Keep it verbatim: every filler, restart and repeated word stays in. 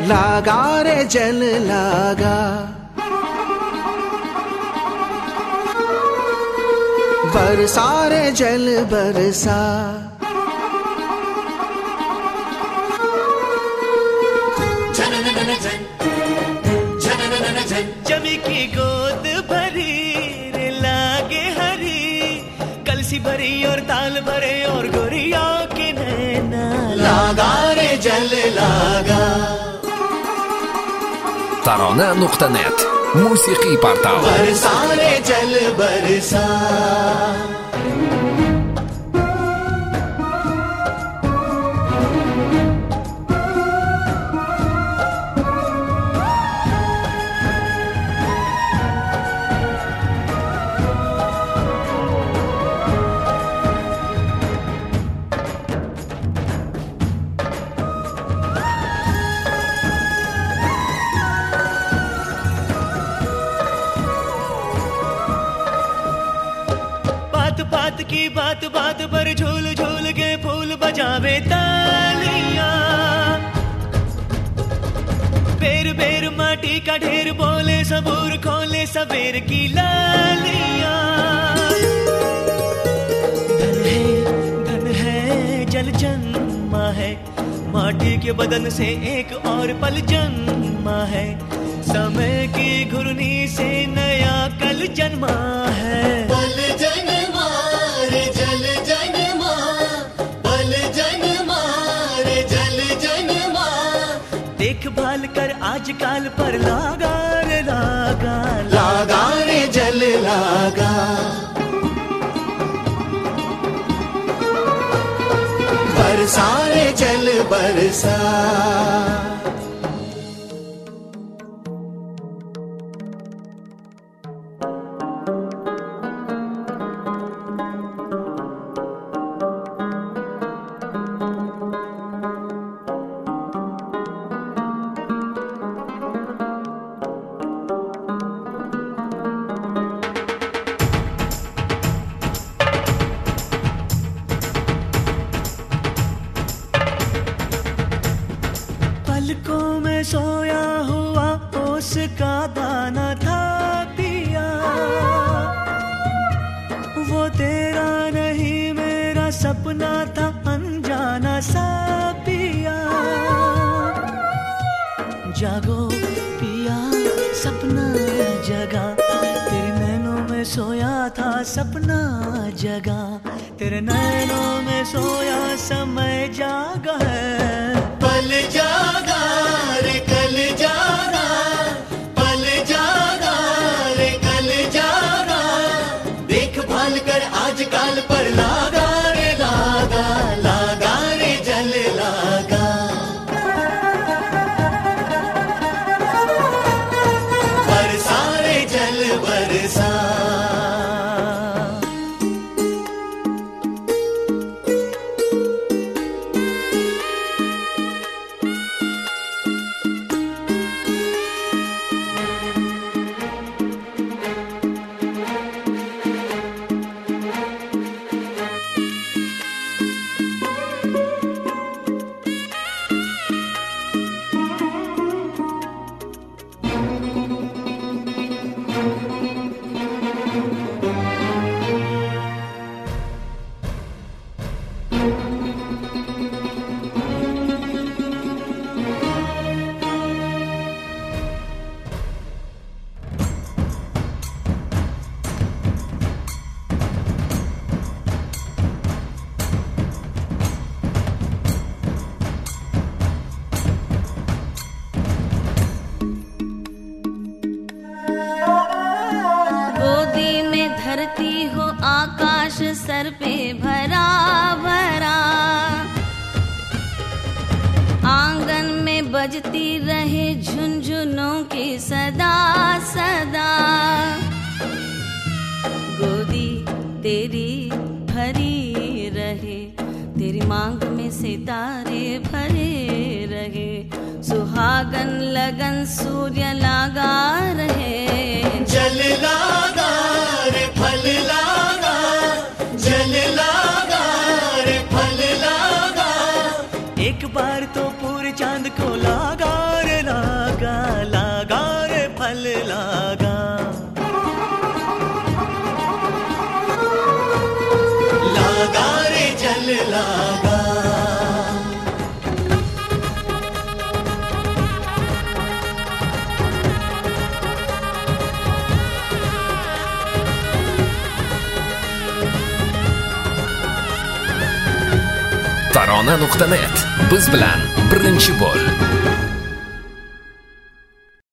लागा रे जल लागा, बरसा रे जल बरसा, जमी की गोद भरी रे लागे हरी, कलसी भरी और ताल भरे और गोरिया के नैना, लागा रे जल लागा. ترانه نقطه نت موسیقی پرتاو. बरसा रे जल बरसा. बात की बात बात पर झूल झूल के फूल बजावे तालियां, बेर बेर माटी का ढेर बोले सबूर खोले सवेर की लालियां. धन है धन है जल जन्मा है, माटी के बदन से एक और पल जन्मा है, समय की घुर्नी से नया कल जन्मा है. पल जन्मा रे जल जन्मा, पल जन्मा रे जल जन्मा, देखभाल कर आजकल पर लागा रे लागा, लागा रे जल लागा. बरसा रे जल बरसा. पलकों में सोया हुआ उसका दाना था पिया, वो तेरा नहीं मेरा सपना था अनजाना सा पिया. जागो पिया सपना जगा, तेरे नैनों में सोया था सपना जगा, तेरे नैनों में सोया समय जागा है. पल जागा रे कल जागा, पल जागा रे कल जागा, देखभाल कर आजकल पर लागा रे लागा, लागा रे जल लागा. बरसा रे जल बरसा. सर पे भरा भरा, आंगन में बजती रहे झुनझुनों की सदा सदा, गोदी तेरी भरी रहे, तेरी मांग में सितारे भरे रहे, सुहागन लगन सूर्य लागा रहे, जल लागा रे फल लागा, जल लागा रे फल लागा, एक बार तो पूरे चांद को लागा रे tarona nuqta net. Biz bilan birinchi bo'l.